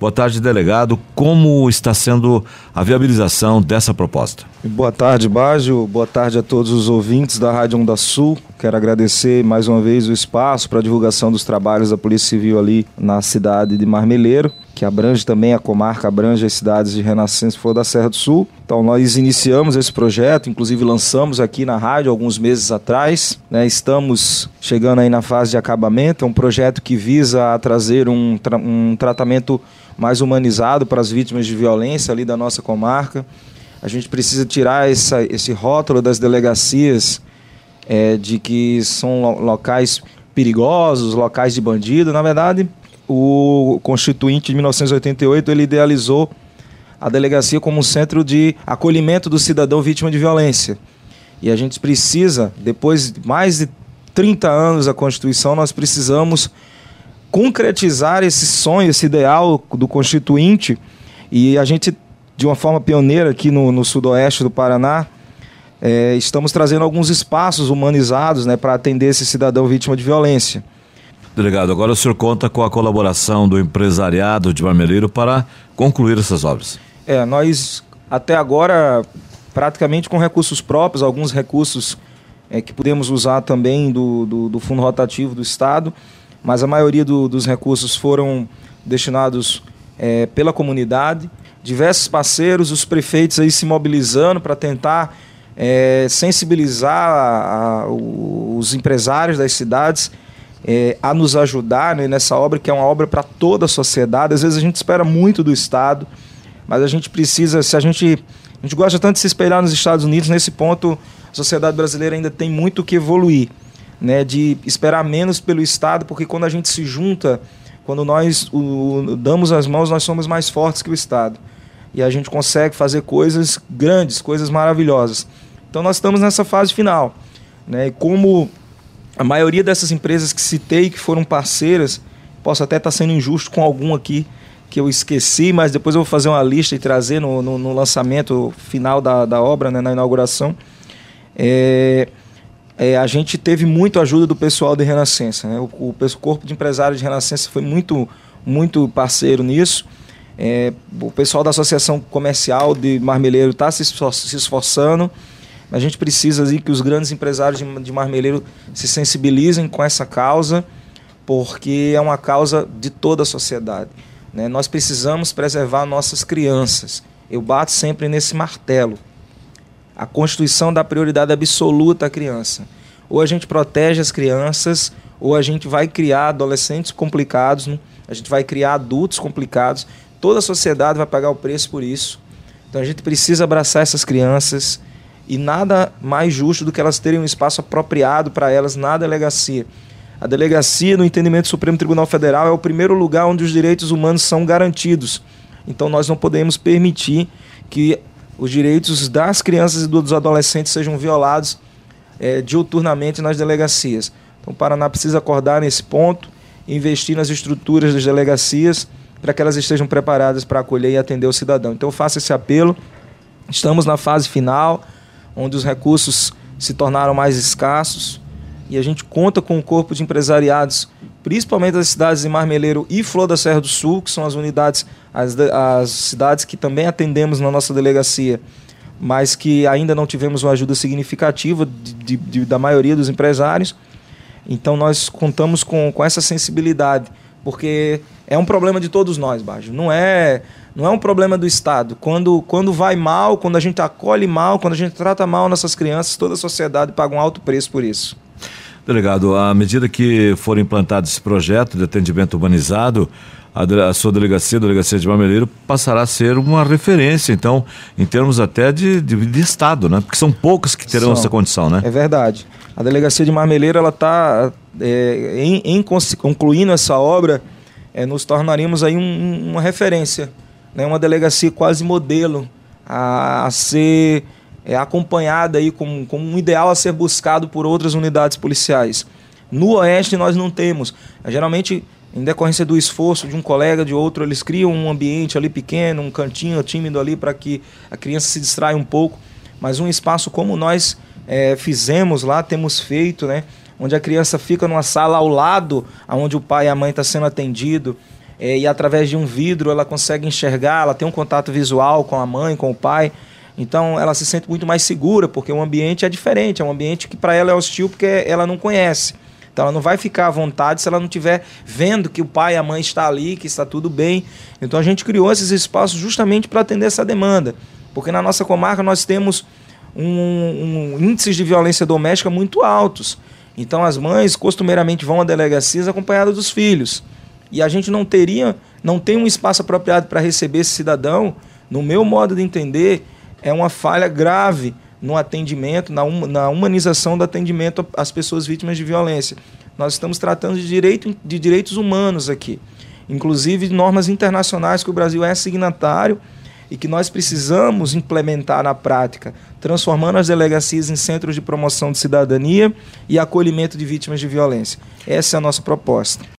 Boa tarde, delegado. Como está sendo a viabilização dessa proposta? Boa tarde, Baggio. Boa tarde a todos os ouvintes da Rádio Onda Sul. Quero agradecer mais uma vez o espaço para a divulgação dos trabalhos da Polícia Civil ali na cidade de Marmeleiro, que abrange também a comarca, abrange as cidades de Renascença e Flor da Serra do Sul. Então nós iniciamos esse projeto, inclusive lançamos aqui na rádio alguns meses atrás, né? Estamos chegando aí na fase de acabamento. É um projeto que visa trazer um tratamento mais humanizado para as vítimas de violência ali da nossa comarca. A gente precisa tirar esse rótulo das delegacias de que são locais perigosos, locais de bandido. Na verdade, o Constituinte de 1988 ele idealizou a delegacia como um centro de acolhimento do cidadão vítima de violência. E a gente precisa, depois de mais de 30 anos da Constituição, nós precisamos concretizar esse sonho, esse ideal do Constituinte. E a gente, de uma forma pioneira aqui no sudoeste do Paraná, estamos trazendo alguns espaços humanizados, né, para atender esse cidadão vítima de violência. Delegado, agora o senhor conta com a colaboração do empresariado de Marmeleiro para concluir essas obras. Nós até agora praticamente com recursos próprios, alguns recursos que podemos usar também do fundo rotativo do Estado, mas a maioria dos recursos foram destinados pela comunidade. Diversos parceiros, os prefeitos aí se mobilizando para tentar sensibilizar os empresários das cidades a nos ajudar, né, nessa obra, que é uma obra para toda a sociedade. Às vezes a gente espera muito do Estado, mas a gente precisa, a gente gosta tanto de se espelhar nos Estados Unidos. Nesse ponto, a sociedade brasileira ainda tem muito que evoluir, né, de esperar menos pelo Estado, porque quando a gente se junta, quando nós damos as mãos, nós somos mais fortes que o Estado. E a gente consegue fazer coisas grandes, coisas maravilhosas. Então nós estamos nessa fase final, né? E como a maioria dessas empresas que citei, que foram parceiras, posso até estar sendo injusto com algum aqui que eu esqueci, mas depois eu vou fazer uma lista e trazer no lançamento final da obra, né, na inauguração. A gente teve muito ajuda do pessoal de Renascença, né? O corpo de empresários de Renascença foi muito, muito parceiro nisso. O pessoal da Associação Comercial de Marmeleiro está se esforçando. A gente precisa que os grandes empresários de Marmeleiro se sensibilizem com essa causa, porque é uma causa de toda a sociedade, né? Nós precisamos preservar nossas crianças. Eu bato sempre nesse martelo. A Constituição dá prioridade absoluta à criança. Ou a gente protege as crianças, ou a gente vai criar adolescentes complicados, né? A gente vai criar adultos complicados. Toda a sociedade vai pagar o preço por isso. Então a gente precisa abraçar essas crianças, e nada mais justo do que elas terem um espaço apropriado para elas na delegacia. A delegacia, no entendimento do Supremo Tribunal Federal, é o primeiro lugar onde os direitos humanos são garantidos. Então nós não podemos permitir que os direitos das crianças e dos adolescentes sejam violados diuturnamente nas delegacias. Então o Paraná precisa acordar nesse ponto, investir nas estruturas das delegacias para que elas estejam preparadas para acolher e atender o cidadão. Então eu faço esse apelo. Estamos na fase final, onde os recursos se tornaram mais escassos, e a gente conta com um corpo de empresariados, principalmente das cidades de Marmeleiro e Flor da Serra do Sul, que são as unidades, as cidades que também atendemos na nossa delegacia, mas que ainda não tivemos uma ajuda significativa da maioria dos empresários. Então nós contamos com essa sensibilidade, porque é um problema de todos nós, Baggio. Não é um problema do Estado. Quando vai mal, quando a gente acolhe mal, quando a gente trata mal nossas crianças, toda a sociedade paga um alto preço por isso. Delegado, à medida que for implantado esse projeto de atendimento humanizado, a sua delegacia, a delegacia de Marmeleiro, passará a ser uma referência, então, em termos até de Estado, né? Porque são poucos que terão essa condição, né? É verdade. A delegacia de Marmeleiro, ela está, concluindo essa obra, nos tornaríamos aí uma referência, né? Uma delegacia quase modelo a ser acompanhada aí como um ideal a ser buscado por outras unidades policiais. No Oeste nós não temos. Geralmente, em decorrência do esforço de um colega, de outro, eles criam um ambiente ali pequeno, um cantinho tímido ali para que a criança se distraia um pouco. Mas um espaço como nós fizemos lá, temos feito, né? Onde a criança fica numa sala ao lado, onde o pai e a mãe estão sendo atendido. e através de um vidro ela consegue enxergar, ela tem um contato visual com a mãe, com o pai. Então ela se sente muito mais segura, porque o ambiente é diferente, é um ambiente que para ela é hostil porque ela não conhece. Então ela não vai ficar à vontade se ela não estiver vendo que o pai e a mãe estão ali, que está tudo bem. Então a gente criou esses espaços justamente para atender essa demanda, porque na nossa comarca nós temos índices de violência doméstica muito altos. Então as mães costumeiramente vão a delegacias acompanhadas dos filhos. E a gente não tem um espaço apropriado para receber esse cidadão. No meu modo de entender, é uma falha grave no atendimento, na humanização do atendimento às pessoas vítimas de violência. Nós estamos tratando de direitos humanos aqui, inclusive normas internacionais que o Brasil é signatário e que nós precisamos implementar na prática, transformando as delegacias em centros de promoção de cidadania e acolhimento de vítimas de violência. Essa é a nossa proposta.